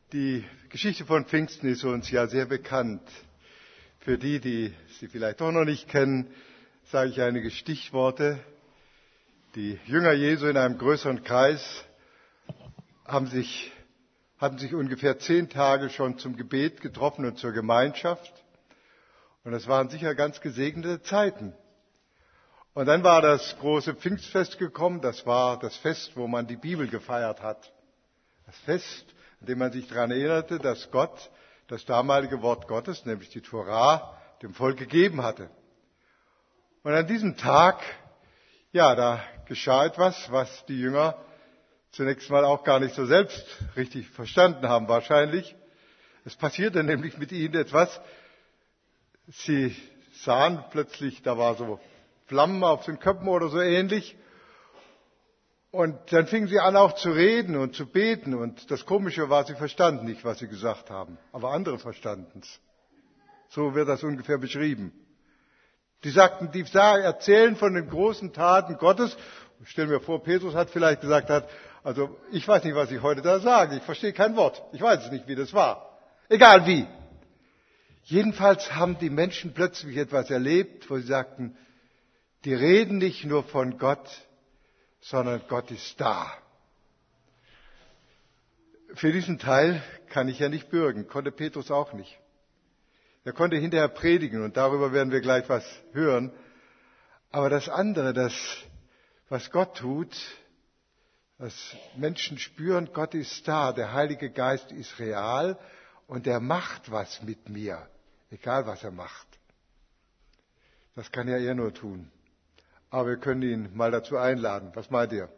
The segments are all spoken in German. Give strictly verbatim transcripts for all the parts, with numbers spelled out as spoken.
Die Geschichte von Pfingsten ist uns ja sehr bekannt. Für die, die sie vielleicht doch noch nicht kennen, sage ich einige Stichworte. Die Jünger Jesu in einem größeren Kreis haben sich, hatten sich ungefähr zehn Tage schon zum Gebet getroffen und zur Gemeinschaft. Und das waren sicher ganz gesegnete Zeiten. Und dann war das große Pfingstfest gekommen. Das war das Fest, wo man die Bibel gefeiert hat. Das Fest, an dem man sich daran erinnerte, dass Gott das damalige Wort Gottes, nämlich die Tora, dem Volk gegeben hatte. Und an diesem Tag, ja, da geschah etwas, was die Jünger zunächst mal auch gar nicht so selbst richtig verstanden haben wahrscheinlich. Es passierte nämlich mit ihnen etwas. Sie sahen plötzlich, da war so Flammen auf den Köpfen oder so ähnlich. Und dann fingen sie an auch zu reden und zu beten. Und das Komische war, sie verstanden nicht, was sie gesagt haben. Aber andere verstanden es. So wird das ungefähr beschrieben. Die sagten, die erzählen von den großen Taten Gottes. Ich stelle mir vor, Petrus hat vielleicht gesagt, hat, also ich weiß nicht, was ich heute da sage. Ich verstehe kein Wort. Ich weiß es nicht, wie das war. Egal wie. Jedenfalls haben die Menschen plötzlich etwas erlebt, wo sie sagten, die reden nicht nur von Gott, sondern Gott ist da. Für diesen Teil kann ich ja nicht bürgen, konnte Petrus auch nicht. Er konnte hinterher predigen und darüber werden wir gleich was hören. Aber das andere, das, was Gott tut, dass Menschen spüren, Gott ist da, der Heilige Geist ist real und er macht was mit mir, egal was er macht. Das kann ja er nur tun. Aber wir können ihn mal dazu einladen. Was meint ihr?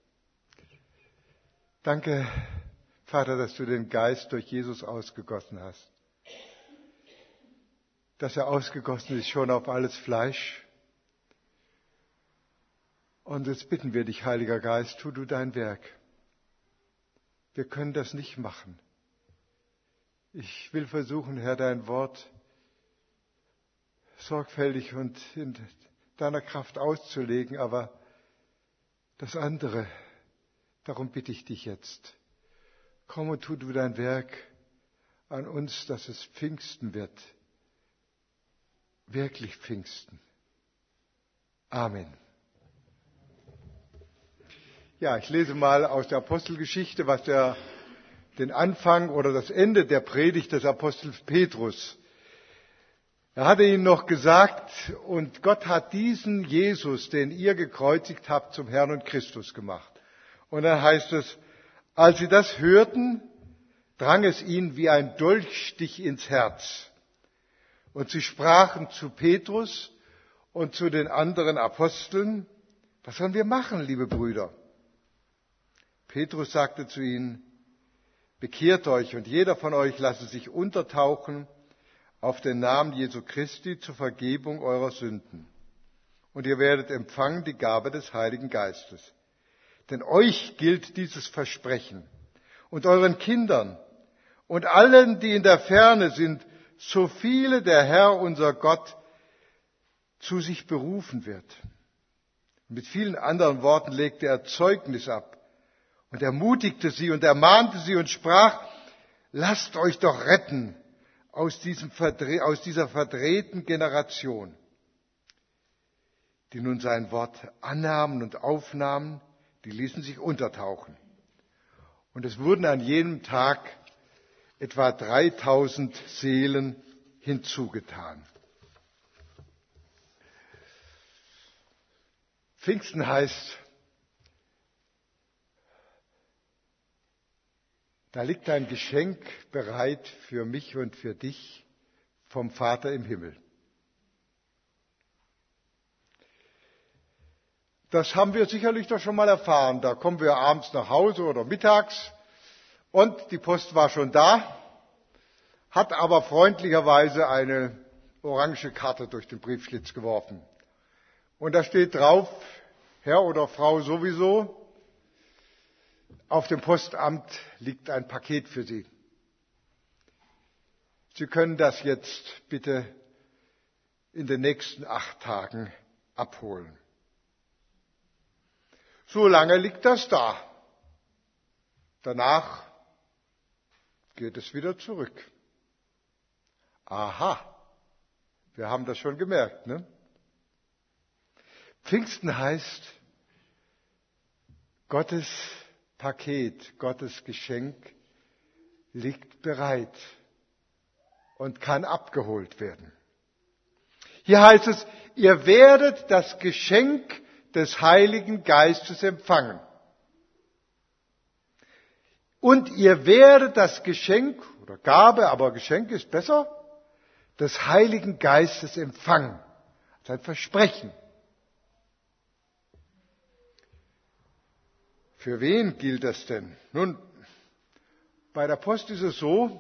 Danke, Vater, dass du den Geist durch Jesus ausgegossen hast. Dass er ausgegossen ist schon auf alles Fleisch. Und jetzt bitten wir dich, Heiliger Geist, tu du dein Werk. Wir können das nicht machen. Ich will versuchen, Herr, dein Wort sorgfältig und in deiner Kraft auszulegen, aber das andere, darum bitte ich dich jetzt. Komm und tu du dein Werk an uns, dass es Pfingsten wird. Wirklich Pfingsten. Amen. Ja, ich lese mal aus der Apostelgeschichte, was der, den Anfang oder das Ende der Predigt des Apostels Petrus. Er hatte ihnen noch gesagt, und Gott hat diesen Jesus, den ihr gekreuzigt habt, zum Herrn und Christus gemacht. Und dann heißt es, als sie das hörten, drang es ihnen wie ein Dolchstich ins Herz. Und sie sprachen zu Petrus und zu den anderen Aposteln, was sollen wir machen, liebe Brüder? Petrus sagte zu ihnen, bekehrt euch und jeder von euch lasse sich untertauchen auf den Namen Jesu Christi zur Vergebung eurer Sünden. Und ihr werdet empfangen die Gabe des Heiligen Geistes. Denn euch gilt dieses Versprechen und euren Kindern und allen, die in der Ferne sind, so viele der Herr, unser Gott, zu sich berufen wird. Mit vielen anderen Worten legte er Zeugnis ab und ermutigte sie und ermahnte sie und sprach, lasst euch doch retten aus, diesem, aus dieser verdrehten Generation, die nun sein Wort annahmen und aufnahmen, die ließen sich untertauchen. Und es wurden an jenem Tag etwa dreitausend Seelen hinzugetan. Pfingsten heißt, da liegt ein Geschenk bereit für mich und für dich vom Vater im Himmel. Das haben wir sicherlich doch schon mal erfahren. Da kommen wir abends nach Hause oder mittags und die Post war schon da, hat aber freundlicherweise eine orange Karte durch den Briefschlitz geworfen. Und da steht drauf, Herr oder Frau sowieso, auf dem Postamt liegt ein Paket für Sie. Sie können das jetzt bitte in den nächsten acht Tagen abholen. So lange liegt das da. Danach geht es wieder zurück. Aha, wir haben das schon gemerkt, ne? Pfingsten heißt, Gottes Paket, Gottes Geschenk liegt bereit und kann abgeholt werden. Hier heißt es, ihr werdet das Geschenk des Heiligen Geistes empfangen. Und ihr werdet das Geschenk, oder Gabe, aber Geschenk ist besser, des Heiligen Geistes empfangen. Das ist ein Versprechen. Für wen gilt das denn? Nun, bei der Post ist es so,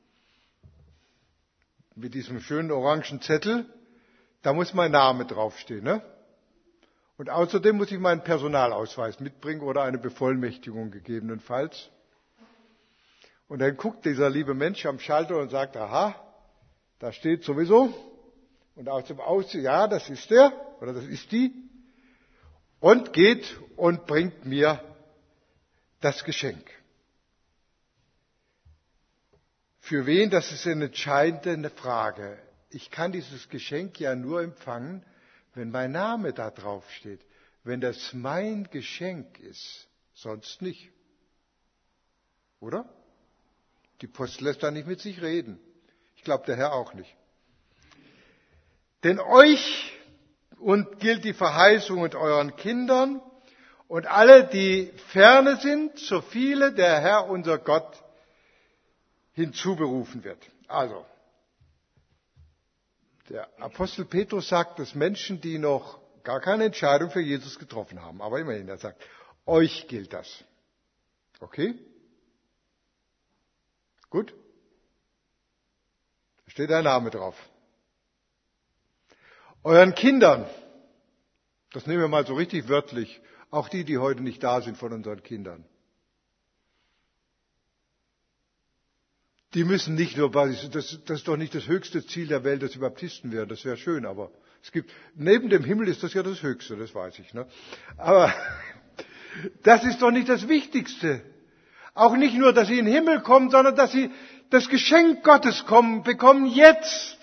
mit diesem schönen orangen Zettel, da muss mein Name draufstehen, ne? Und außerdem muss ich meinen Personalausweis mitbringen oder eine Bevollmächtigung gegebenenfalls. Und dann guckt dieser liebe Mensch am Schalter und sagt, aha, da steht sowieso. Und aus dem Aus, ja, das ist der oder das ist die. Und geht und bringt mir das Geschenk. Für wen, das ist eine entscheidende Frage. Ich kann dieses Geschenk ja nur empfangen, wenn mein Name da drauf steht. Wenn das mein Geschenk ist, sonst nicht. Oder? Die Post lässt da nicht mit sich reden. Ich glaube, der Herr auch nicht. Denn euch und gilt die Verheißung und euren Kindern und alle, die ferne sind, so viele der Herr, unser Gott, hinzuberufen wird. Also, der Apostel Petrus sagt, dass Menschen, die noch gar keine Entscheidung für Jesus getroffen haben, aber immerhin, er sagt, euch gilt das. Okay? Gut? Da steht ein Name drauf. Euren Kindern, das nehmen wir mal so richtig wörtlich, auch die, die heute nicht da sind von unseren Kindern. Die müssen nicht nur, das, das ist doch nicht das höchste Ziel der Welt, dass sie Baptisten werden, das wäre schön, aber es gibt, neben dem Himmel ist das ja das Höchste, das weiß ich, ne? Aber das ist doch nicht das Wichtigste. Auch nicht nur, dass sie in den Himmel kommen, sondern dass sie das Geschenk Gottes kommen, bekommen jetzt.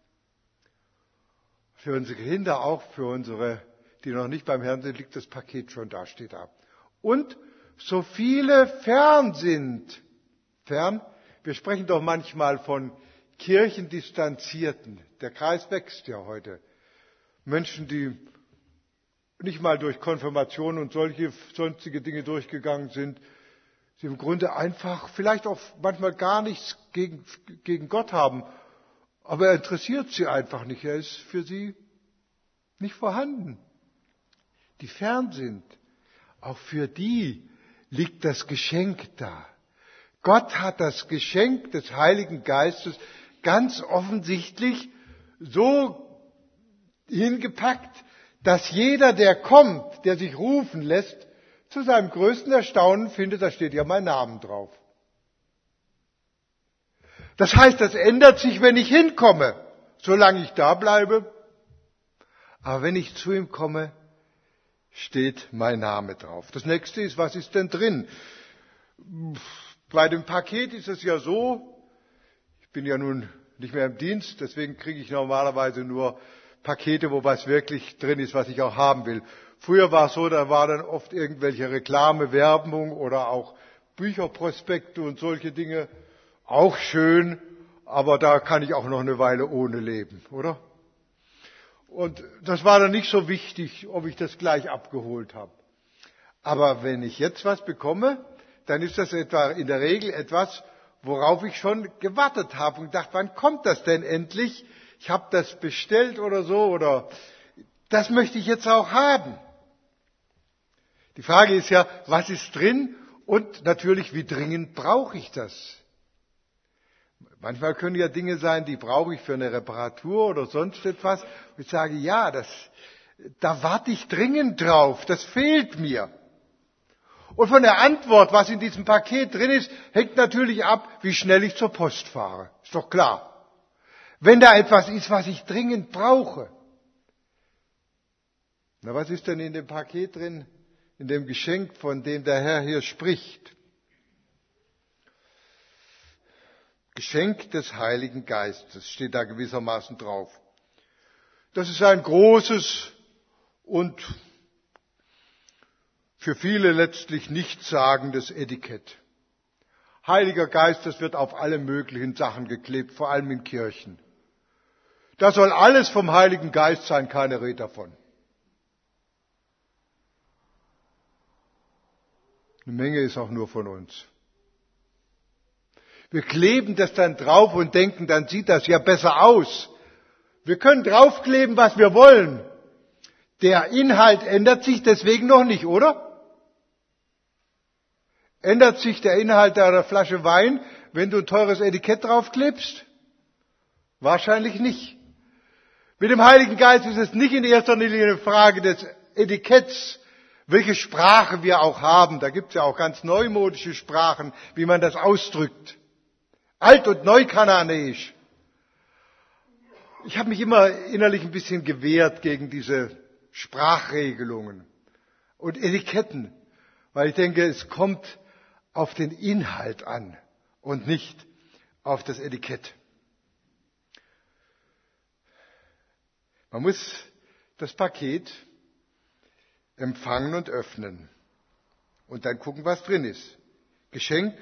Für unsere Kinder, auch für unsere, die noch nicht beim Herrn sind, liegt das Paket schon da, steht da. Und so viele fern sind, fern, wir sprechen doch manchmal von Kirchendistanzierten. Der Kreis wächst ja heute. Menschen, die nicht mal durch Konfirmation und solche sonstige Dinge durchgegangen sind, die im Grunde einfach vielleicht auch manchmal gar nichts gegen, gegen Gott haben, aber er interessiert sie einfach nicht. Er ist für sie nicht vorhanden. Die fern sind, auch für die liegt das Geschenk da. Gott hat das Geschenk des Heiligen Geistes ganz offensichtlich so hingepackt, dass jeder, der kommt, der sich rufen lässt, zu seinem größten Erstaunen findet, da steht ja mein Name drauf. Das heißt, das ändert sich, wenn ich hinkomme, solange ich da bleibe. Aber wenn ich zu ihm komme, steht mein Name drauf. Das nächste ist, was ist denn drin? Bei dem Paket ist es ja so, ich bin ja nun nicht mehr im Dienst, deswegen kriege ich normalerweise nur Pakete, wo was wirklich drin ist, was ich auch haben will. Früher war es so, da war dann oft irgendwelche Reklame, Werbung oder auch Bücherprospekte und solche Dinge. Auch schön, aber da kann ich auch noch eine Weile ohne leben, oder? Und das war dann nicht so wichtig, ob ich das gleich abgeholt habe. Aber wenn ich jetzt was bekomme, dann ist das etwa in der Regel etwas, worauf ich schon gewartet habe und gedacht, wann kommt das denn endlich? Ich habe das bestellt oder so, oder das möchte ich jetzt auch haben. Die Frage ist ja, was ist drin und natürlich, wie dringend brauche ich das? Manchmal können ja Dinge sein, die brauche ich für eine Reparatur oder sonst etwas. Und ich sage, ja, das, da warte ich dringend drauf, das fehlt mir. Und von der Antwort, was in diesem Paket drin ist, hängt natürlich ab, wie schnell ich zur Post fahre. Ist doch klar. Wenn da etwas ist, was ich dringend brauche. Na, was ist denn in dem Paket drin, in dem Geschenk, von dem der Herr hier spricht? Geschenk des Heiligen Geistes steht da gewissermaßen drauf. Das ist ein großes und für viele letztlich nichtssagendes Etikett. Heiliger Geist, das wird auf alle möglichen Sachen geklebt, vor allem in Kirchen. Da soll alles vom Heiligen Geist sein, keine Rede davon. Eine Menge ist auch nur von uns. Wir kleben das dann drauf und denken, dann sieht das ja besser aus. Wir können draufkleben, was wir wollen. Der Inhalt ändert sich deswegen noch nicht, oder? Ändert sich der Inhalt einer Flasche Wein, wenn du ein teures Etikett draufklebst? Wahrscheinlich nicht. Mit dem Heiligen Geist ist es nicht in erster Linie eine Frage des Etiketts, welche Sprache wir auch haben. Da gibt es ja auch ganz neumodische Sprachen, wie man das ausdrückt. Alt- und Neukananäisch. Ich habe mich immer innerlich ein bisschen gewehrt gegen diese Sprachregelungen und Etiketten, weil ich denke, es kommt auf den Inhalt an und nicht auf das Etikett. Man muss das Paket empfangen und öffnen und dann gucken, was drin ist. Geschenk.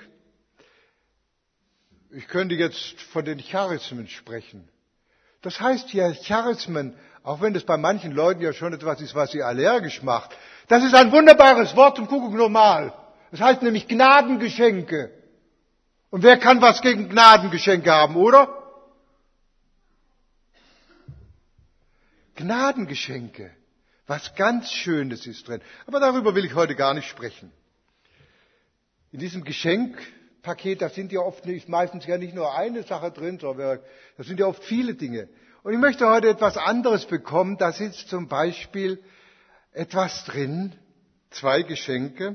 Ich könnte jetzt von den Charismen sprechen. Das heißt ja Charismen, auch wenn das bei manchen Leuten ja schon etwas ist, was sie allergisch macht. Das ist ein wunderbares Wort und Kuckuck normal. Das heißt nämlich Gnadengeschenke. Und wer kann was gegen Gnadengeschenke haben, oder? Gnadengeschenke. Was ganz Schönes ist drin. Aber darüber will ich heute gar nicht sprechen. In diesem Geschenkpaket, da sind ja oft nicht, meistens ja nicht nur eine Sache drin, sondern da sind ja oft viele Dinge. Und ich möchte heute etwas anderes bekommen. Da sitzt zum Beispiel etwas drin, zwei Geschenke.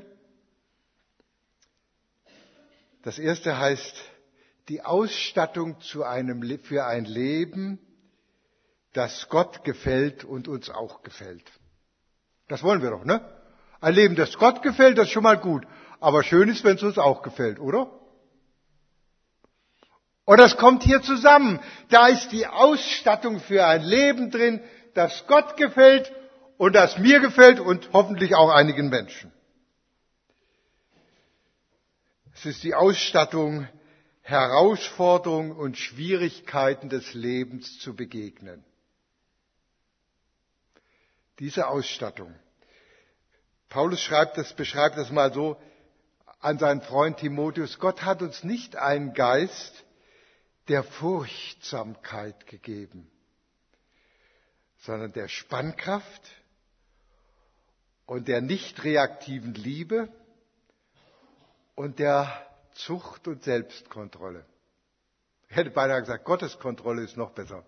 Das erste heißt, die Ausstattung zu einem, für ein Leben, das Gott gefällt und uns auch gefällt. Das wollen wir doch, ne? Ein Leben, das Gott gefällt, das ist schon mal gut. Aber schön ist, wenn es uns auch gefällt, oder? Und das kommt hier zusammen. Da ist die Ausstattung für ein Leben drin, das Gott gefällt und das mir gefällt und hoffentlich auch einigen Menschen. Es ist die Ausstattung, Herausforderungen und Schwierigkeiten des Lebens zu begegnen. Diese Ausstattung. Paulus schreibt das, beschreibt das mal so an seinen Freund Timotheus. Gott hat uns nicht einen Geist der Furchtsamkeit gegeben, sondern der Spannkraft und der nicht reaktiven Liebe und der Zucht und Selbstkontrolle. Ich hätte beinahe gesagt, Gottes Kontrolle ist noch besser.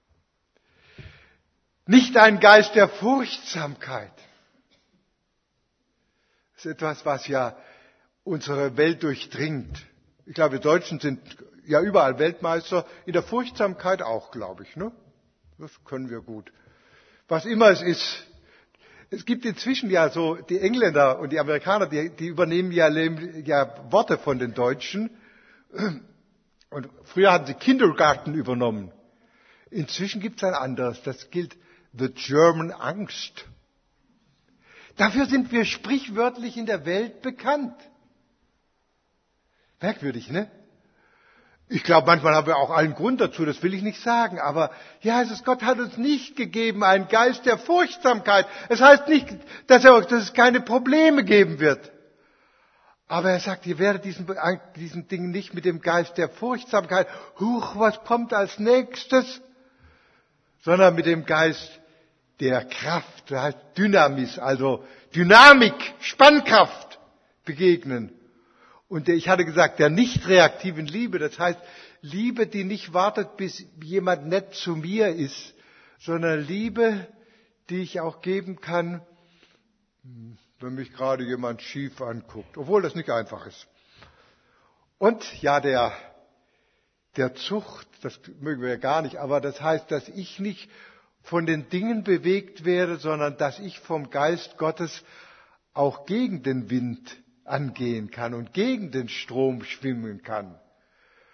Nicht ein Geist der Furchtsamkeit. Das ist etwas, was ja unsere Welt durchdringt. Ich glaube, wir Deutschen sind ja überall Weltmeister, in der Furchtsamkeit auch, glaube ich. Ne? Das können wir gut. Was immer es ist. Es gibt inzwischen ja so, die Engländer und die Amerikaner, die, die übernehmen ja, ja Worte von den Deutschen. Und früher hatten sie Kindergarten übernommen. Inzwischen gibt es ein anderes, das gilt The German Angst. Dafür sind wir sprichwörtlich in der Welt bekannt. Merkwürdig, ne? Ich glaube, manchmal haben wir auch allen Grund dazu, das will ich nicht sagen. Aber ja, es ist, Gott hat uns nicht gegeben einen Geist der Furchtsamkeit. Es heißt nicht, dass, er, dass es keine Probleme geben wird. Aber er sagt, ihr werdet diesen, diesen Dingen nicht mit dem Geist der Furchtsamkeit, huch, was kommt als nächstes, sondern mit dem Geist der Kraft, das heißt Dynamis, also Dynamik, Spannkraft begegnen. Und ich hatte gesagt, der nicht reaktiven Liebe, das heißt Liebe, die nicht wartet, bis jemand nett zu mir ist, sondern Liebe, die ich auch geben kann, wenn mich gerade jemand schief anguckt, obwohl das nicht einfach ist. Und ja, der, der Zucht, das mögen wir ja gar nicht, aber das heißt, dass ich nicht von den Dingen bewegt werde, sondern dass ich vom Geist Gottes auch gegen den Wind angehen kann und gegen den Strom schwimmen kann.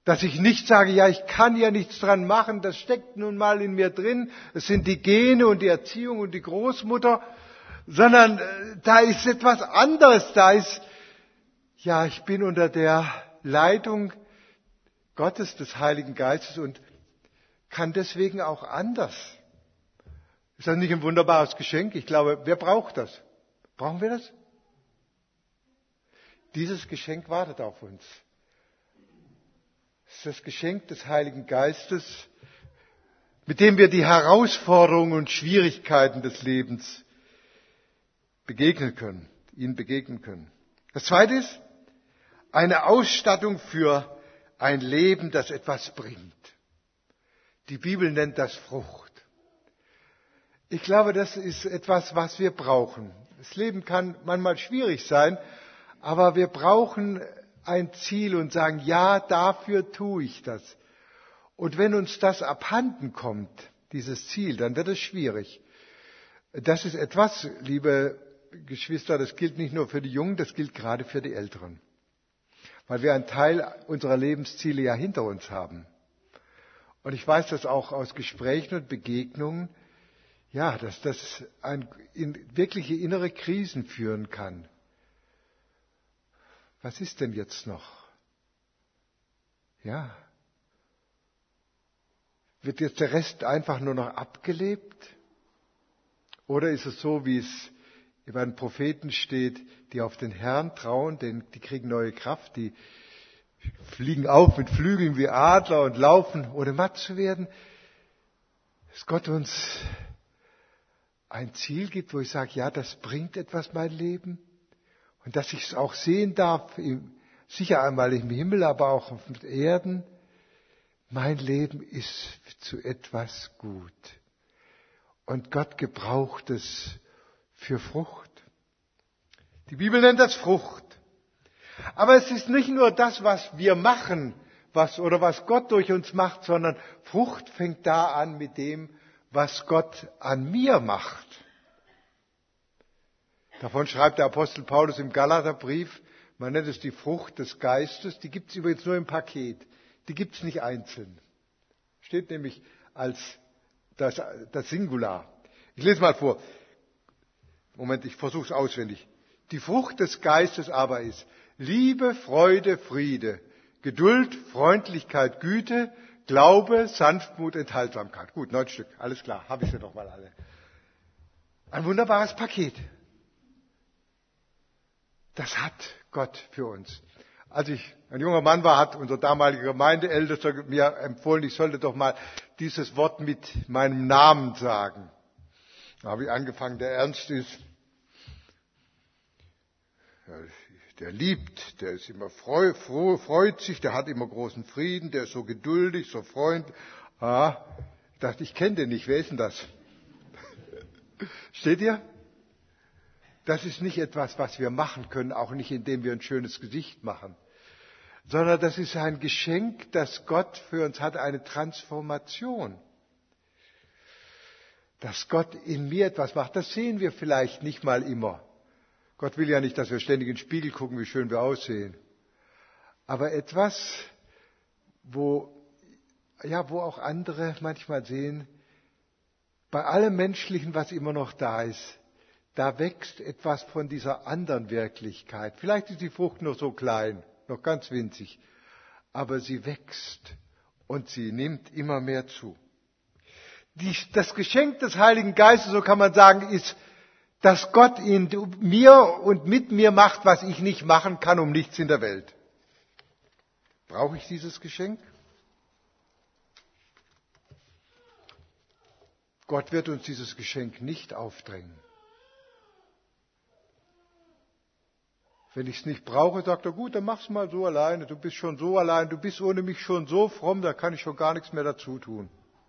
Dass ich nicht sage, ja, ich kann ja nichts dran machen, das steckt nun mal in mir drin, es sind die Gene und die Erziehung und die Großmutter, sondern da ist etwas anderes, da ist, ja, ich bin unter der Leitung Gottes, des Heiligen Geistes und kann deswegen auch anders. Ist das nicht ein wunderbares Geschenk? Ich glaube, wer braucht das? Brauchen wir das? Dieses Geschenk wartet auf uns. Es ist das Geschenk des Heiligen Geistes, mit dem wir die Herausforderungen und Schwierigkeiten des Lebens begegnen können, ihnen begegnen können. Das Zweite ist eine Ausstattung für ein Leben, das etwas bringt. Die Bibel nennt das Frucht. Ich glaube, das ist etwas, was wir brauchen. Das Leben kann manchmal schwierig sein, aber wir brauchen ein Ziel und sagen, ja, dafür tue ich das. Und wenn uns das abhanden kommt, dieses Ziel, dann wird es schwierig. Das ist etwas, liebe Geschwister, das gilt nicht nur für die Jungen, das gilt gerade für die Älteren. Weil wir einen Teil unserer Lebensziele ja hinter uns haben. Und ich weiß das auch aus Gesprächen und Begegnungen, ja, dass das ein, in wirkliche innere Krisen führen kann. Was ist denn jetzt noch? Ja. Wird jetzt der Rest einfach nur noch abgelebt? Oder ist es so, wie es bei den Propheten steht, die auf den Herrn trauen, denn die kriegen neue Kraft, die fliegen auf mit Flügeln wie Adler und laufen, ohne matt zu werden? Dass Gott uns ein Ziel gibt, wo ich sage, ja, das bringt etwas mein Leben. Und dass ich es auch sehen darf, sicher einmal im Himmel, aber auch auf Erden. Mein Leben ist zu etwas gut. Und Gott gebraucht es für Frucht. Die Bibel nennt das Frucht. Aber es ist nicht nur das, was wir machen, was, oder was Gott durch uns macht, sondern Frucht fängt da an mit dem, was Gott an mir macht. Davon schreibt der Apostel Paulus im Galaterbrief, man nennt es die Frucht des Geistes, die gibt es übrigens nur im Paket, die gibt es nicht einzeln. Steht nämlich als das, das Singular. Ich lese mal vor. Moment, ich versuche es auswendig. Die Frucht des Geistes aber ist Liebe, Freude, Friede, Geduld, Freundlichkeit, Güte, Glaube, Sanftmut, Enthaltsamkeit. Gut, neun Stück, alles klar, habe ich sie doch mal alle. Ein wunderbares Paket. Das hat Gott für uns. Als ich ein junger Mann war, hat unser damaliger Gemeindeältester mir empfohlen, ich sollte doch mal dieses Wort mit meinem Namen sagen. Da habe ich angefangen, der Ernst ist, der liebt, der ist immer freu, froh, freut sich, der hat immer großen Frieden, der ist so geduldig, so freundlich. Ah, ich dachte, ich kenne den nicht, wer ist denn das? Steht ihr? Das ist nicht etwas, was wir machen können, auch nicht indem wir ein schönes Gesicht machen, sondern das ist ein Geschenk, das Gott für uns hat, eine Transformation. Dass Gott in mir etwas macht, das sehen wir vielleicht nicht mal immer. Gott will ja nicht, dass wir ständig in den Spiegel gucken, wie schön wir aussehen. Aber etwas, wo, ja, wo auch andere manchmal sehen, bei allem Menschlichen, was immer noch da ist, da wächst etwas von dieser anderen Wirklichkeit. Vielleicht ist die Frucht noch so klein, noch ganz winzig, aber sie wächst und sie nimmt immer mehr zu. Die, das Geschenk des Heiligen Geistes, so kann man sagen, ist, dass Gott in mir und mit mir macht, was ich nicht machen kann, um nichts in der Welt. Brauche ich dieses Geschenk? Gott wird uns dieses Geschenk nicht aufdrängen. Wenn ich es nicht brauche, sagt er, gut, dann mach's mal so alleine. Du bist schon so allein, du bist ohne mich schon so fromm, da kann ich schon gar nichts mehr dazu tun.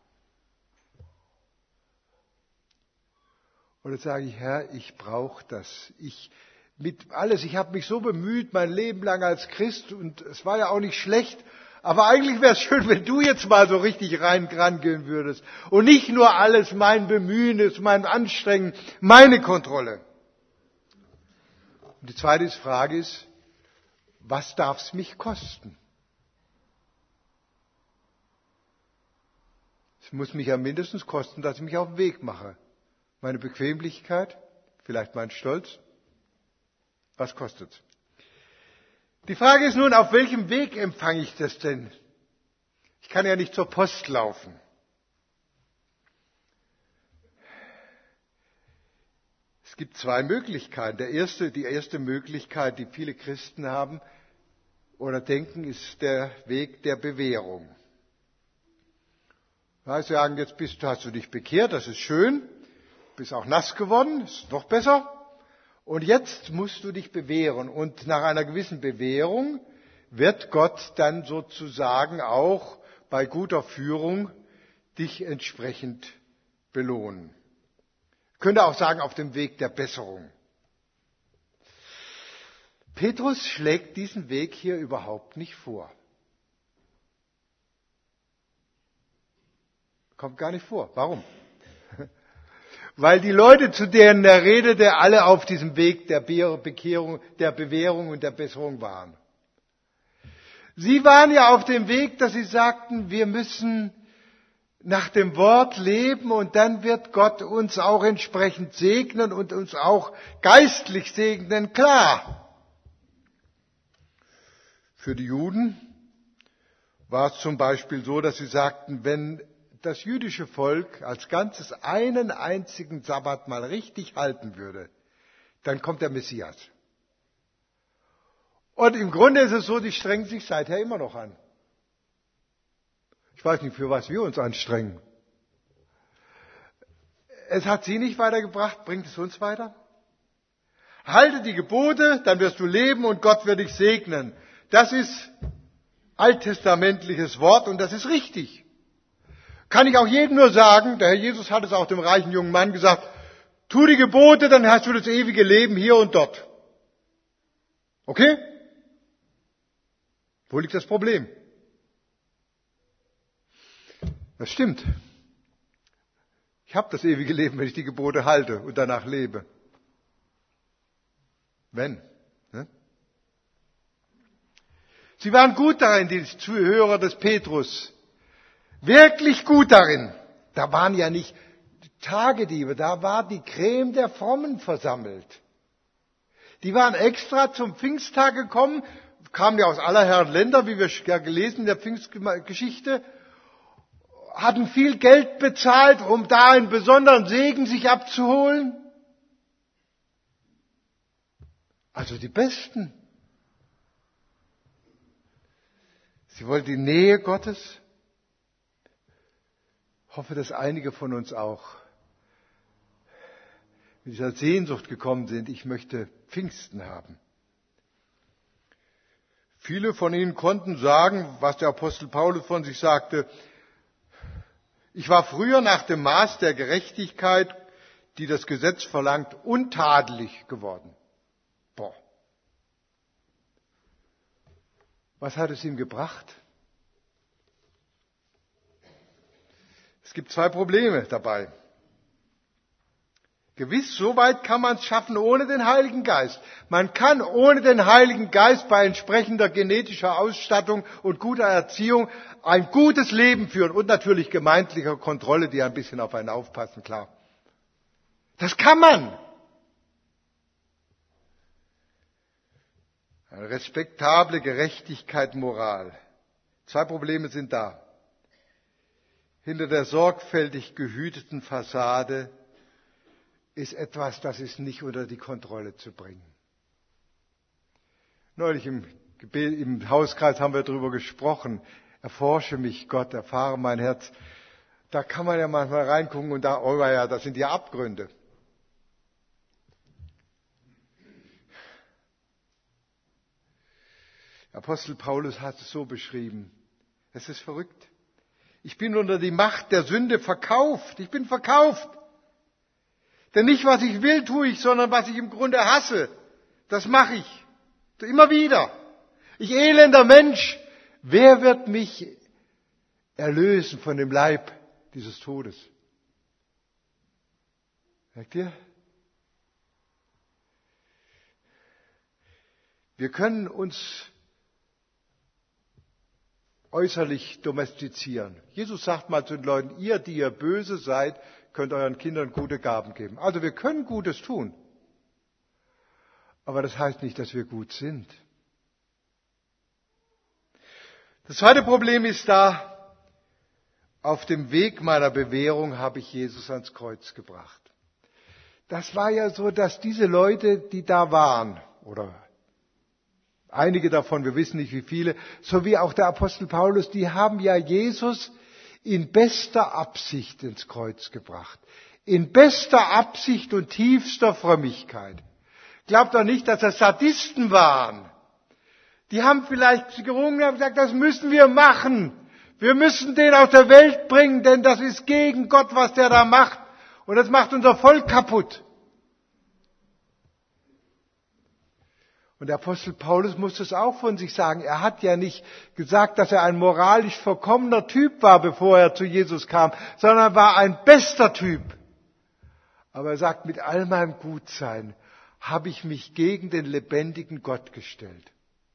Und dann sage ich, Herr, ich brauche das. Ich mit alles, ich habe mich so bemüht, mein Leben lang als Christ, und es war ja auch nicht schlecht, aber eigentlich wäre es schön, wenn du jetzt mal so richtig rein rangehen würdest. Und nicht nur alles mein Bemühen ist, mein Anstrengen, meine Kontrolle. Und die zweite Frage ist, was darf es mich kosten? Es muss mich ja mindestens kosten, dass ich mich auf den Weg mache. Meine Bequemlichkeit, vielleicht mein Stolz. Was kostet's? Die Frage ist nun, auf welchem Weg empfange ich das denn? Ich kann ja nicht zur Post laufen. Es gibt zwei Möglichkeiten. Der erste, die erste Möglichkeit, die viele Christen haben oder denken, ist der Weg der Bewährung. Ja, sie sagen, jetzt bist, hast du dich bekehrt, das ist schön, bist auch nass geworden, ist noch besser. Und jetzt musst du dich bewähren. Und nach einer gewissen Bewährung wird Gott dann sozusagen auch bei guter Führung dich entsprechend belohnen. Ich könnte auch sagen, auf dem Weg der Besserung. Petrus schlägt diesen Weg hier überhaupt nicht vor. Kommt gar nicht vor. Warum? Weil die Leute, zu denen er redete, alle auf diesem Weg der Bekehrung, der Bewährung und der Besserung waren. Sie waren ja auf dem Weg, dass sie sagten, wir müssen nach dem Wort leben und dann wird Gott uns auch entsprechend segnen und uns auch geistlich segnen. Klar. Für die Juden war es zum Beispiel so, dass sie sagten, wenn das jüdische Volk als Ganzes einen einzigen Sabbat mal richtig halten würde, dann kommt der Messias. Und im Grunde ist es so, die strengen sich seither immer noch an. Ich weiß nicht, für was wir uns anstrengen. Es hat sie nicht weitergebracht, bringt es uns weiter? Halte die Gebote, dann wirst du leben und Gott wird dich segnen. Das ist alttestamentliches Wort und das ist richtig. Kann ich auch jedem nur sagen, der Herr Jesus hat es auch dem reichen jungen Mann gesagt, tu die Gebote, dann hast du das ewige Leben hier und dort. Okay? Wo liegt das Problem? Das stimmt. Ich habe das ewige Leben, wenn ich die Gebote halte und danach lebe. Wenn. Ne? Sie waren gut darin, die Zuhörer des Petrus. Wirklich gut darin. Da waren ja nicht Tagediebe, da war die Creme der Frommen versammelt. Die waren extra zum Pfingsttag gekommen, kamen ja aus aller Herren Länder, wie wir ja gelesen in der Pfingstgeschichte, hatten viel Geld bezahlt, um da einen besonderen Segen sich abzuholen. Also die Besten. Sie wollten die Nähe Gottes. Ich hoffe, dass einige von uns auch mit dieser Sehnsucht gekommen sind, ich möchte Pfingsten haben. Viele von ihnen konnten sagen, was der Apostel Paulus von sich sagte, ich war früher nach dem Maß der Gerechtigkeit, die das Gesetz verlangt, untadelig geworden. Boah. Was hat es ihm gebracht? Es gibt zwei Probleme dabei. Gewiss, so weit kann man es schaffen ohne den Heiligen Geist. Man kann ohne den Heiligen Geist bei entsprechender genetischer Ausstattung und guter Erziehung ein gutes Leben führen und natürlich gemeindlicher Kontrolle, die ein bisschen auf einen aufpassen, klar. Das kann man. Eine respektable Gerechtigkeit, Moral. Zwei Probleme sind da. Hinter der sorgfältig gehüteten Fassade ist etwas, das ist nicht unter die Kontrolle zu bringen. Neulich im, im Hauskreis haben wir darüber gesprochen. Erforsche mich, Gott, erfahre mein Herz. Da kann man ja manchmal reingucken und da, oh ja, das sind ja Abgründe. Apostel Paulus hat es so beschrieben. Es ist verrückt. Ich bin unter die Macht der Sünde verkauft. Ich bin verkauft. Denn nicht, was ich will, tue ich, sondern was ich im Grunde hasse. Das mache ich. Immer wieder. Ich elender Mensch. Wer wird mich erlösen von dem Leib dieses Todes? Merkt ihr? Wir können uns äußerlich domestizieren. Jesus sagt mal zu den Leuten, ihr, die ihr böse seid, könnt euren Kindern gute Gaben geben. Also wir können Gutes tun. Aber das heißt nicht, dass wir gut sind. Das zweite Problem ist da, auf dem Weg meiner Bewährung habe ich Jesus ans Kreuz gebracht. Das war ja so, dass diese Leute, die da waren, oder einige davon, wir wissen nicht wie viele, so wie auch der Apostel Paulus, die haben ja Jesus in bester Absicht ins Kreuz gebracht. In bester Absicht und tiefster Frömmigkeit. Glaubt doch nicht, dass das Sadisten waren. Die haben vielleicht gerungen und haben gesagt, das müssen wir machen. Wir müssen den aus der Welt bringen, denn das ist gegen Gott, was der da macht. Und das macht unser Volk kaputt. Und der Apostel Paulus muss es auch von sich sagen. Er hat ja nicht gesagt, dass er ein moralisch vollkommener Typ war, bevor er zu Jesus kam, sondern er war ein bester Typ. Aber er sagt, mit all meinem Gutsein habe ich mich gegen den lebendigen Gott gestellt.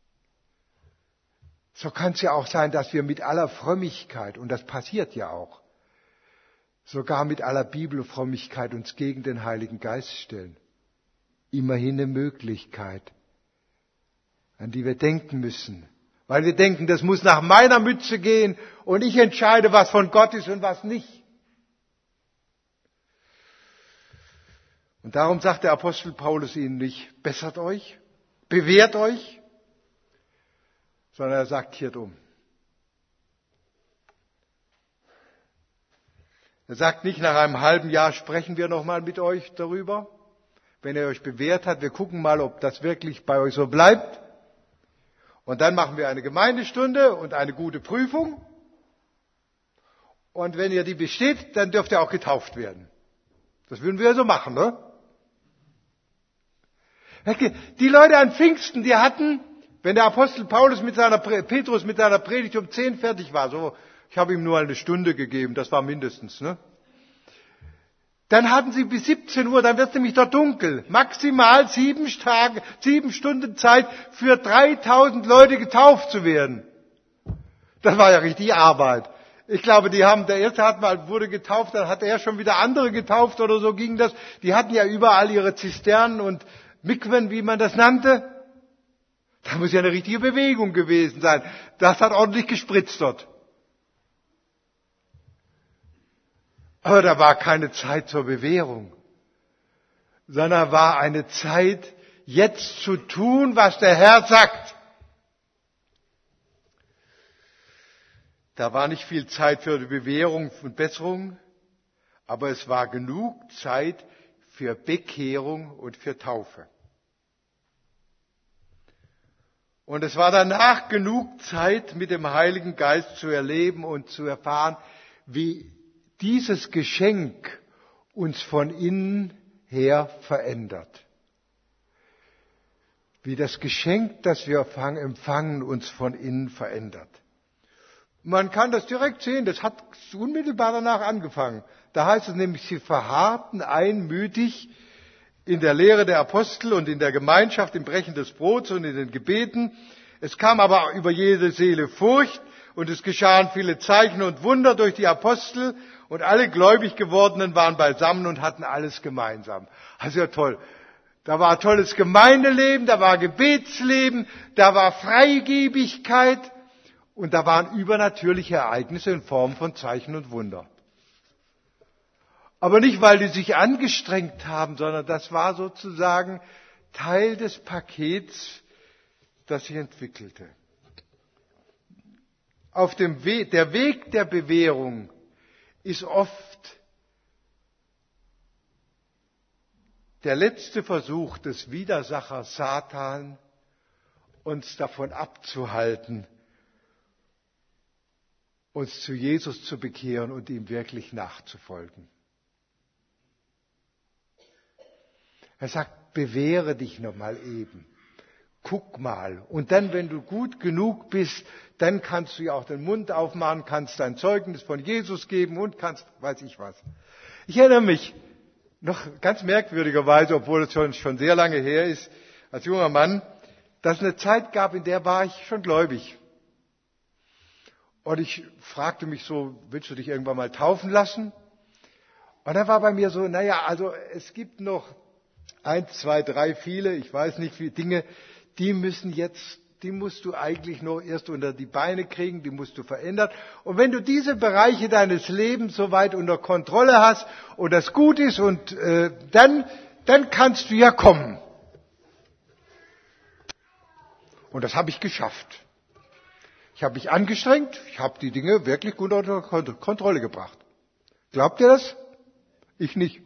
So kann es ja auch sein, dass wir mit aller Frömmigkeit, und das passiert ja auch, sogar mit aller Bibelfrömmigkeit uns gegen den Heiligen Geist stellen. Immerhin eine Möglichkeit, an die wir denken müssen. Weil wir denken, das muss nach meiner Mütze gehen und ich entscheide, was von Gott ist und was nicht. Und darum sagt der Apostel Paulus ihnen nicht, bessert euch, bewährt euch, sondern er sagt, kehrt um. Er sagt nicht, nach einem halben Jahr sprechen wir nochmal mit euch darüber. Wenn ihr euch bewährt habt, wir gucken mal, ob das wirklich bei euch so bleibt. Und dann machen wir eine Gemeindestunde und eine gute Prüfung. Und wenn ihr die besteht, dann dürft ihr auch getauft werden. Das würden wir ja so machen, ne? Die Leute an Pfingsten, die hatten, wenn der Apostel Paulus mit seiner, Petrus mit seiner Predigt um zehn fertig war, so, ich habe ihm nur eine Stunde gegeben, das war mindestens, ne? Dann hatten sie bis siebzehn Uhr, dann wird es nämlich dort dunkel. Maximal sieben Tage, sieben Stunden Zeit für dreitausend Leute getauft zu werden. Das war ja richtig Arbeit. Ich glaube, die haben, der erste hat mal, wurde getauft, dann hat er schon wieder andere getauft oder so ging das. Die hatten ja überall ihre Zisternen und Mikwen, wie man das nannte. Da muss ja eine richtige Bewegung gewesen sein. Das hat ordentlich gespritzt dort. Aber da war keine Zeit zur Bewährung, sondern war eine Zeit, jetzt zu tun, was der Herr sagt. Da war nicht viel Zeit für die Bewährung und Besserung, aber es war genug Zeit für Bekehrung und für Taufe. Und es war danach genug Zeit, mit dem Heiligen Geist zu erleben und zu erfahren, wie dieses Geschenk uns von innen her verändert. Wie das Geschenk, das wir empfangen, uns von innen verändert. Man kann das direkt sehen, das hat unmittelbar danach angefangen. Da heißt es nämlich, sie verharrten einmütig in der Lehre der Apostel und in der Gemeinschaft, im Brechen des Brots und in den Gebeten. Es kam aber über jede Seele Furcht und es geschahen viele Zeichen und Wunder durch die Apostel und alle gläubig gewordenen waren beisammen und hatten alles gemeinsam. Also ja toll. Da war tolles Gemeindeleben, da war Gebetsleben, da war Freigebigkeit und da waren übernatürliche Ereignisse in Form von Zeichen und Wunder. Aber nicht, weil die sich angestrengt haben, sondern das war sozusagen Teil des Pakets, das sich entwickelte. Auf dem Weg, der Weg der Bewährung ist oft der letzte Versuch des Widersachers Satan, uns davon abzuhalten, uns zu Jesus zu bekehren und ihm wirklich nachzufolgen. Er sagt, bewähre dich noch mal eben. Guck mal. Und dann, wenn du gut genug bist, dann kannst du ja auch den Mund aufmachen, kannst dein Zeugnis von Jesus geben und kannst, weiß ich was. Ich erinnere mich noch ganz merkwürdigerweise, obwohl es schon, schon sehr lange her ist, als junger Mann, dass es eine Zeit gab, in der war ich schon gläubig. Und ich fragte mich so, willst du dich irgendwann mal taufen lassen? Und dann war bei mir so, naja, also es gibt noch eins, zwei, drei, viele, ich weiß nicht, viele Dinge, die müssen jetzt, die musst du eigentlich noch erst unter die Beine kriegen, die musst du verändern. Und wenn du diese Bereiche deines Lebens soweit unter Kontrolle hast und das gut ist, und äh, dann, dann kannst du ja kommen. Und das habe ich geschafft. Ich habe mich angestrengt, ich habe die Dinge wirklich gut unter Kontrolle gebracht. Glaubt ihr das? Ich nicht.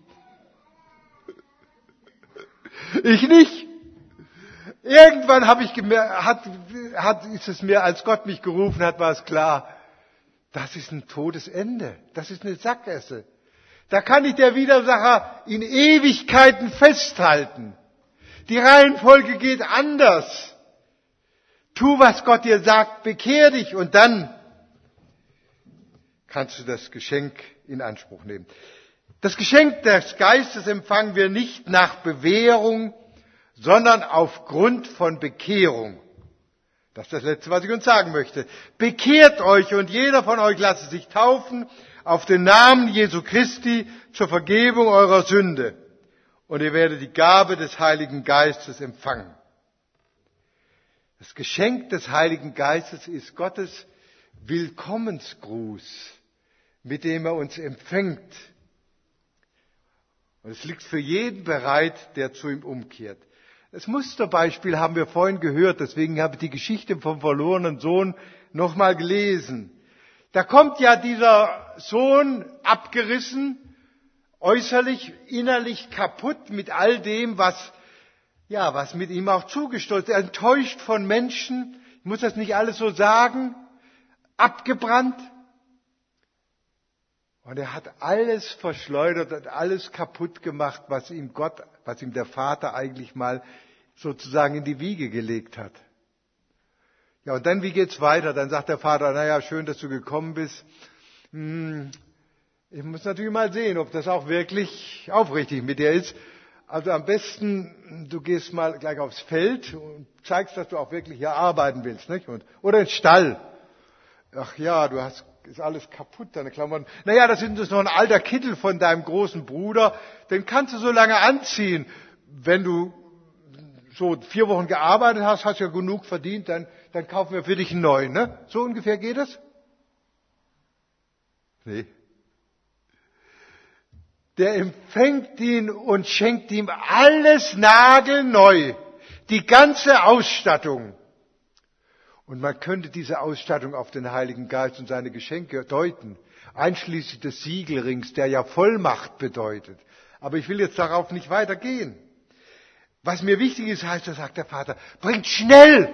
Ich nicht. Irgendwann habe ich gemerkt, hat, hat, ist es mir, als Gott mich gerufen hat, war es klar, das ist ein Todesende. Das ist eine Sackgasse. Da kann nicht der Widersacher in Ewigkeiten festhalten. Die Reihenfolge geht anders. Tu, was Gott dir sagt, bekehr dich und dann kannst du das Geschenk in Anspruch nehmen. Das Geschenk des Geistes empfangen wir nicht nach Bewährung, sondern aufgrund von Bekehrung. Das ist das Letzte, was ich uns sagen möchte. Bekehrt euch und jeder von euch lasse sich taufen auf den Namen Jesu Christi zur Vergebung eurer Sünde. Und ihr werdet die Gabe des Heiligen Geistes empfangen. Das Geschenk des Heiligen Geistes ist Gottes Willkommensgruß, mit dem er uns empfängt. Und es liegt für jeden bereit, der zu ihm umkehrt. Das Musterbeispiel haben wir vorhin gehört, deswegen habe ich die Geschichte vom verlorenen Sohn nochmal gelesen. Da kommt ja dieser Sohn abgerissen, äußerlich, innerlich kaputt mit all dem, was Ja, was mit ihm auch zugestoßen ist, enttäuscht von Menschen, ich muss das nicht alles so sagen, abgebrannt. Und er hat alles verschleudert und alles kaputt gemacht, was ihm Gott, was ihm der Vater eigentlich mal sozusagen in die Wiege gelegt hat. Ja, und dann, wie geht's weiter? Dann sagt der Vater, naja, schön, dass du gekommen bist. Hm, ich muss natürlich mal sehen, ob das auch wirklich aufrichtig mit dir ist. Also am besten, du gehst mal gleich aufs Feld und zeigst, dass du auch wirklich hier arbeiten willst, nicht? Und, oder ins Stall. Ach ja, du hast, ist alles kaputt, deine Klamotten. Naja, das ist noch ein alter Kittel von deinem großen Bruder. Den kannst du so lange anziehen. Wenn du so vier Wochen gearbeitet hast, hast ja genug verdient, dann, dann kaufen wir für dich einen neuen, ne? So ungefähr geht es? Nee. Der empfängt ihn und schenkt ihm alles nagelneu, die ganze Ausstattung. Und man könnte diese Ausstattung auf den Heiligen Geist und seine Geschenke deuten, einschließlich des Siegelrings, der ja Vollmacht bedeutet. Aber ich will jetzt darauf nicht weitergehen. Was mir wichtig ist, heißt, da sagt der Vater, bringt schnell!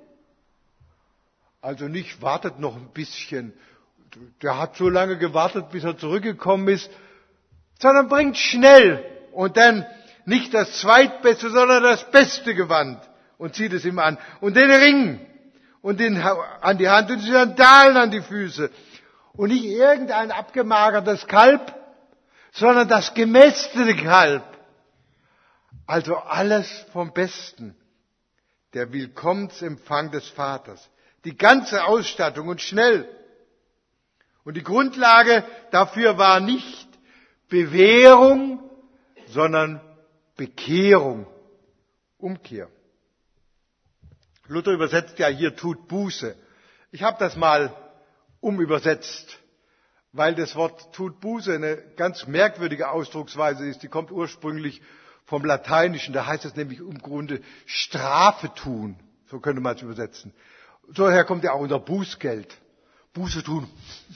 Also nicht wartet noch ein bisschen, der hat so lange gewartet, bis er zurückgekommen ist, sondern bringt schnell und dann nicht das zweitbeste, sondern das beste Gewand und zieht es ihm an. Und den Ring und den an die Hand und die Sandalen an die Füße. Und nicht irgendein abgemagertes Kalb, sondern das gemästete Kalb. Also alles vom Besten. Der Willkommensempfang des Vaters. Die ganze Ausstattung und schnell. Und die Grundlage dafür war nicht Bewährung, sondern Bekehrung, Umkehr. Luther übersetzt ja hier, tut Buße. Ich habe das mal umübersetzt, weil das Wort tut Buße eine ganz merkwürdige Ausdrucksweise ist. Die kommt ursprünglich vom Lateinischen, da heißt es nämlich im Grunde Strafe tun. So könnte man es übersetzen. So her kommt ja auch unser Bußgeld. Buße tun.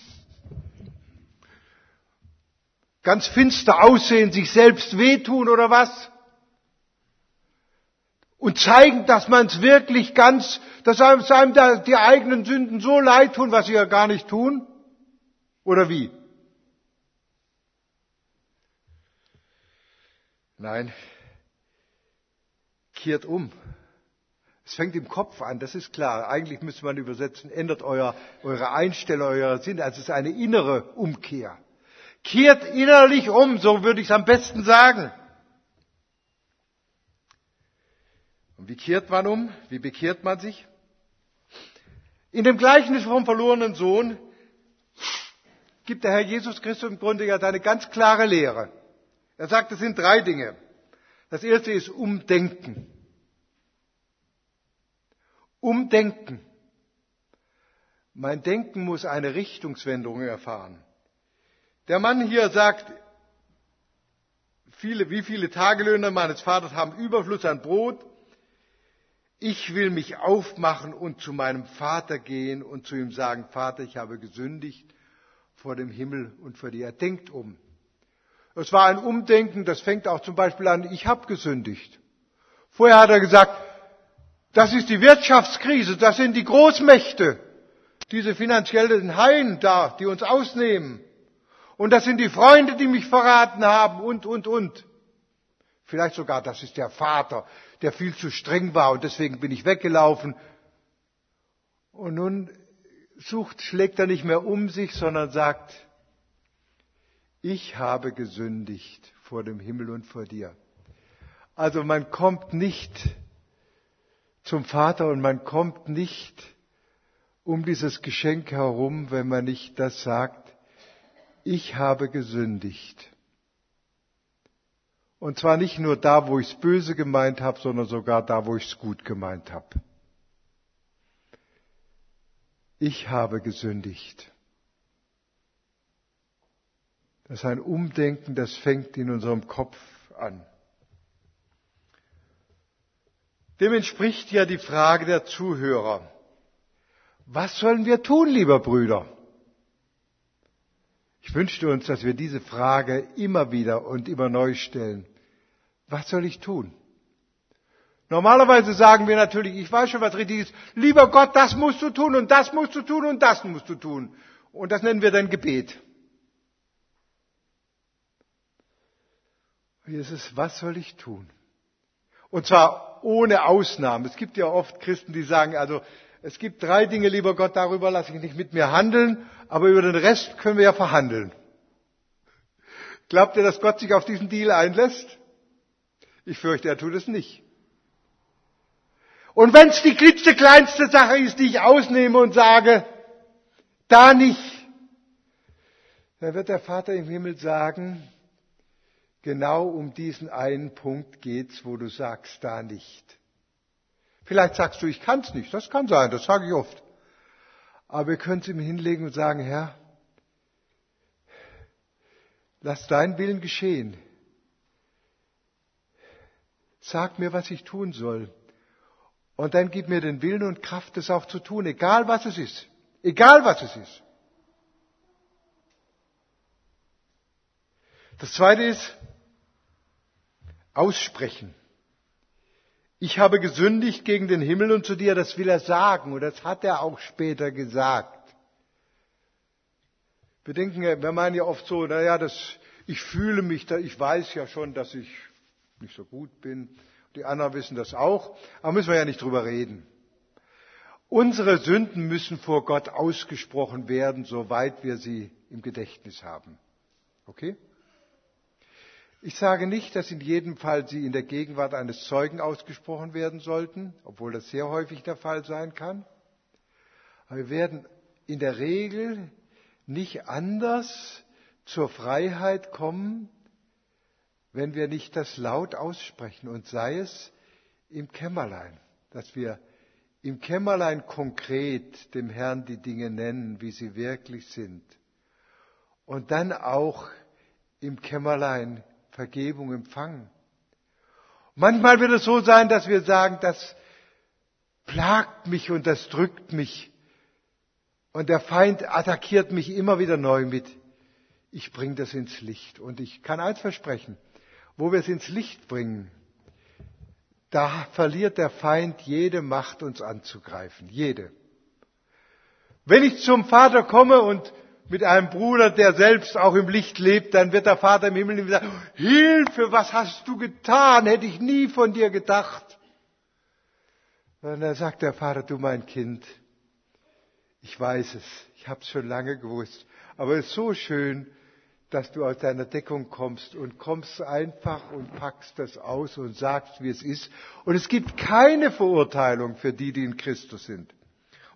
Ganz finster aussehen, sich selbst wehtun oder was? Und zeigen, dass man es wirklich ganz, dass einem, dass einem da die eigenen Sünden so leid tun, was sie ja gar nicht tun? Oder wie? Nein, kehrt um. Es fängt im Kopf an, das ist klar. Eigentlich müsste man übersetzen, ändert euer, eure Einstellung, euer Sinn. Also es ist eine innere Umkehr. Kehrt innerlich um, so würde ich es am besten sagen. Und wie kehrt man um? Wie bekehrt man sich? In dem Gleichnis vom verlorenen Sohn gibt der Herr Jesus Christus im Grunde ja eine ganz klare Lehre. Er sagt, es sind drei Dinge. Das erste ist Umdenken. Umdenken. Mein Denken muss eine Richtungswendung erfahren. Der Mann hier sagt, viele, wie viele Tagelöhner meines Vaters haben Überfluss an Brot. Ich will mich aufmachen und zu meinem Vater gehen und zu ihm sagen, Vater, ich habe gesündigt vor dem Himmel und vor dir. Er denkt um. Es war ein Umdenken, das fängt auch zum Beispiel an, ich habe gesündigt. Vorher hat er gesagt, das ist die Wirtschaftskrise, das sind die Großmächte, diese finanziellen Haien da, die uns ausnehmen. Und das sind die Freunde, die mich verraten haben und, und, und. Vielleicht sogar, das ist der Vater, der viel zu streng war und deswegen bin ich weggelaufen. Und nun sucht, schlägt er nicht mehr um sich, sondern sagt, ich habe gesündigt vor dem Himmel und vor dir. Also man kommt nicht zum Vater und man kommt nicht um dieses Geschenk herum, wenn man nicht das sagt, ich habe gesündigt. Und zwar nicht nur da, wo ich es böse gemeint habe, sondern sogar da, wo ich es gut gemeint habe. Ich habe gesündigt. Das ist ein Umdenken, das fängt in unserem Kopf an. Dem entspricht ja die Frage der Zuhörer. Was sollen wir tun, lieber Brüder? Ich wünschte uns, dass wir diese Frage immer wieder und immer neu stellen. Was soll ich tun? Normalerweise sagen wir natürlich, ich weiß schon, was richtig ist. Lieber Gott, das musst du tun und das musst du tun und das musst du tun. Und das nennen wir dann Gebet. Hier ist es, was soll ich tun? Und zwar ohne Ausnahme. Es gibt ja oft Christen, die sagen, also es gibt drei Dinge, lieber Gott, darüber lasse ich nicht mit mir handeln, aber über den Rest können wir ja verhandeln. Glaubt ihr, dass Gott sich auf diesen Deal einlässt? Ich fürchte, er tut es nicht. Und wenn es die klitzekleinste Sache ist, die ich ausnehme und sage, da nicht, dann wird der Vater im Himmel sagen, genau um diesen einen Punkt geht's, wo du sagst, da nicht. Vielleicht sagst du, ich kann's nicht. Das kann sein, das sage ich oft. Aber wir können es ihm hinlegen und sagen, Herr, lass dein Willen geschehen. Sag mir, was ich tun soll. Und dann gib mir den Willen und Kraft, es auch zu tun, egal was es ist. Egal was es ist. Das zweite ist, aussprechen. Ich habe gesündigt gegen den Himmel und zu dir, das will er sagen. Und das hat er auch später gesagt. Wir denken, wir meinen ja oft so, naja, das, ich fühle mich, ich weiß ja schon, dass ich nicht so gut bin. Die anderen wissen das auch, aber müssen wir ja nicht drüber reden. Unsere Sünden müssen vor Gott ausgesprochen werden, soweit wir sie im Gedächtnis haben. Okay? Ich sage nicht, dass in jedem Fall sie in der Gegenwart eines Zeugen ausgesprochen werden sollten, obwohl das sehr häufig der Fall sein kann. Aber wir werden in der Regel nicht anders zur Freiheit kommen, wenn wir nicht das laut aussprechen, und sei es im Kämmerlein, dass wir im Kämmerlein konkret dem Herrn die Dinge nennen, wie sie wirklich sind, und dann auch im Kämmerlein Vergebung empfangen. Manchmal wird es so sein, dass wir sagen, das plagt mich und das drückt mich, und der Feind attackiert mich immer wieder neu mit, ich bringe das ins Licht. Und ich kann eins versprechen, wo wir es ins Licht bringen, da verliert der Feind jede Macht, uns anzugreifen. Jede. Wenn ich zum Vater komme und mit einem Bruder, der selbst auch im Licht lebt, dann wird der Vater im Himmel sagen, Hilfe, was hast du getan? Hätte ich nie von dir gedacht. Und dann sagt der Vater, du mein Kind, ich weiß es, ich habe es schon lange gewusst, aber es ist so schön, dass du aus deiner Deckung kommst und kommst einfach und packst das aus und sagst, wie es ist. Und es gibt keine Verurteilung für die, die in Christus sind.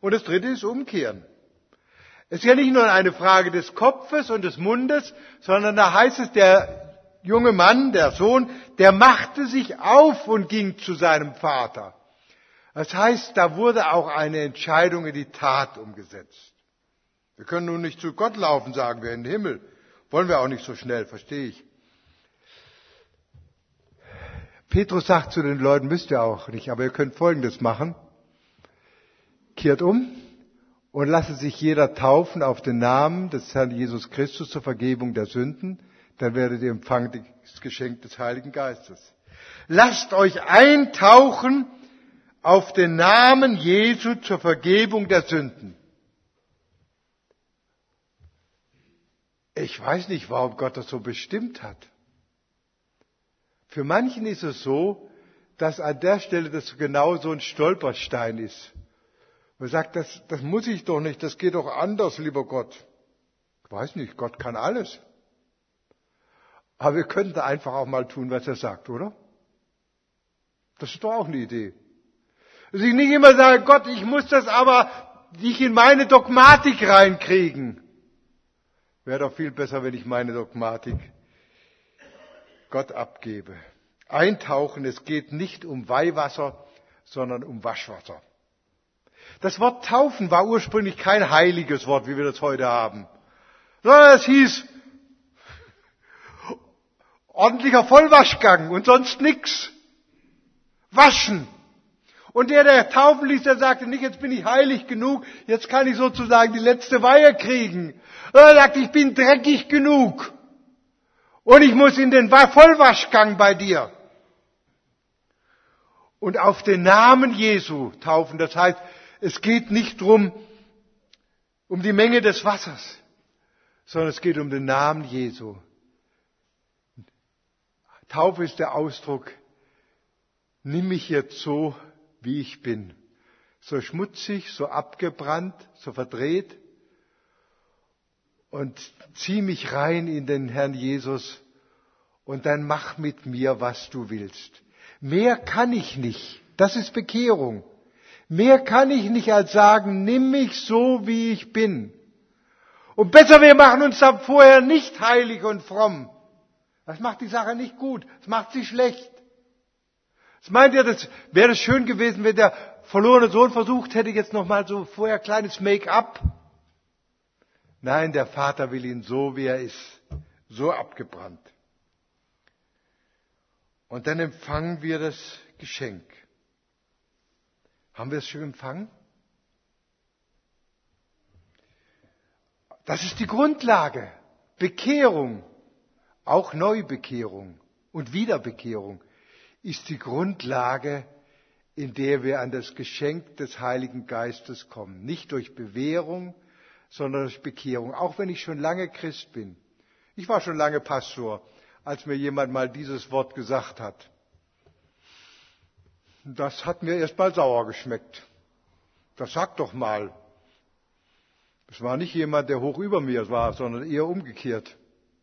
Und das dritte ist umkehren. Es ist ja nicht nur eine Frage des Kopfes und des Mundes, sondern da heißt es, der junge Mann, der Sohn, der machte sich auf und ging zu seinem Vater. Das heißt, da wurde auch eine Entscheidung in die Tat umgesetzt. Wir können nun nicht zu Gott laufen, sagen wir, in den Himmel. Wollen wir auch nicht so schnell, verstehe ich. Petrus sagt zu den Leuten, müsst ihr auch nicht, aber ihr könnt Folgendes machen. Kehrt um und lasse sich jeder taufen auf den Namen des Herrn Jesus Christus zur Vergebung der Sünden. Dann werdet ihr empfangen das Geschenk des Heiligen Geistes. Lasst euch eintauchen auf den Namen Jesu zur Vergebung der Sünden. Ich weiß nicht, warum Gott das so bestimmt hat. Für manchen ist es so, dass an der Stelle das genau so ein Stolperstein ist. Man sagt, das, das muss ich doch nicht, das geht doch anders, lieber Gott. Ich weiß nicht, Gott kann alles. Aber wir könnten einfach auch mal tun, was er sagt, oder? Das ist doch auch eine Idee. Dass ich nicht immer sage, Gott, ich muss das aber nicht in meine Dogmatik reinkriegen. Wäre doch viel besser, wenn ich meine Dogmatik Gott abgebe. Eintauchen, es geht nicht um Weihwasser, sondern um Waschwasser. Das Wort taufen war ursprünglich kein heiliges Wort, wie wir das heute haben, sondern es hieß ordentlicher Vollwaschgang und sonst nichts. Waschen. Und der, der taufen ließ, der sagte nicht, jetzt bin ich heilig genug, jetzt kann ich sozusagen die letzte Weihe kriegen. Er sagte, ich bin dreckig genug. Und ich muss in den Vollwaschgang bei dir. Und auf den Namen Jesu taufen. Das heißt, es geht nicht drum, um die Menge des Wassers, sondern es geht um den Namen Jesu. Taufe ist der Ausdruck, nimm mich jetzt so, wie ich bin. So schmutzig, so abgebrannt, so verdreht. Und zieh mich rein in den Herrn Jesus und dann mach mit mir, was du willst. Mehr kann ich nicht. Das ist Bekehrung. Mehr kann ich nicht als sagen, nimm mich so, wie ich bin. Und besser, wir machen uns dann vorher nicht heilig und fromm. Das macht die Sache nicht gut. Das macht sie schlecht. Das meint ihr, das wäre schön gewesen, wenn der verlorene Sohn versucht hätte, jetzt nochmal so vorher kleines Make-up. Nein, der Vater will ihn so, wie er ist, so abgebrannt. Und dann empfangen wir das Geschenk. Haben wir es schon empfangen? Das ist die Grundlage. Bekehrung, auch Neubekehrung und Wiederbekehrung ist die Grundlage, in der wir an das Geschenk des Heiligen Geistes kommen. Nicht durch Bewährung, sondern durch Bekehrung. Auch wenn ich schon lange Christ bin. Ich war schon lange Pastor, als mir jemand mal dieses Wort gesagt hat. Das hat mir erst mal sauer geschmeckt. Das sag doch mal. Es war nicht jemand, der hoch über mir war, sondern eher umgekehrt.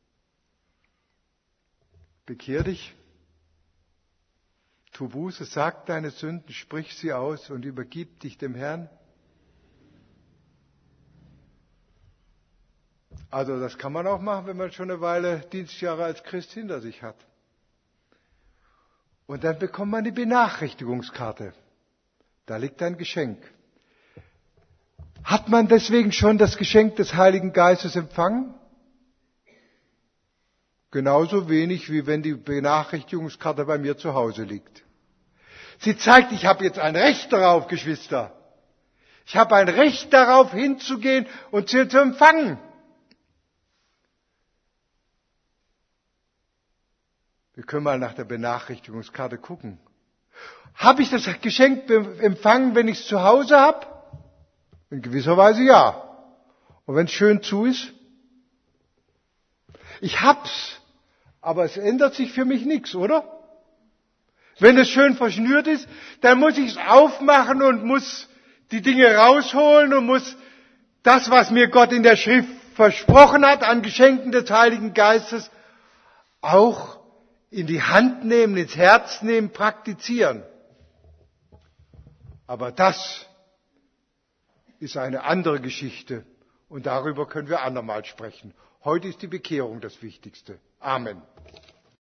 Bekehr dich. Tu Buße, sag deine Sünden, sprich sie aus und übergib dich dem Herrn. Also das kann man auch machen, wenn man schon eine Weile Dienstjahre als Christ hinter sich hat. Und dann bekommt man die Benachrichtigungskarte. Da liegt ein Geschenk. Hat man deswegen schon das Geschenk des Heiligen Geistes empfangen? Genauso wenig, wie wenn die Benachrichtigungskarte bei mir zu Hause liegt. Sie zeigt, ich habe jetzt ein Recht darauf, Geschwister. Ich habe ein Recht darauf, hinzugehen und sie zu empfangen. Wir können mal nach der Benachrichtigungskarte gucken. Habe ich das Geschenk empfangen, wenn ich es zu Hause habe? In gewisser Weise ja. Und wenn es schön zu ist? Ich hab's, aber es ändert sich für mich nichts, oder? Wenn es schön verschnürt ist, dann muss ich es aufmachen und muss die Dinge rausholen und muss das, was mir Gott in der Schrift versprochen hat, an Geschenken des Heiligen Geistes, auch in die Hand nehmen, ins Herz nehmen, praktizieren. Aber das ist eine andere Geschichte und darüber können wir andermal sprechen. Heute ist die Bekehrung das Wichtigste. Amen.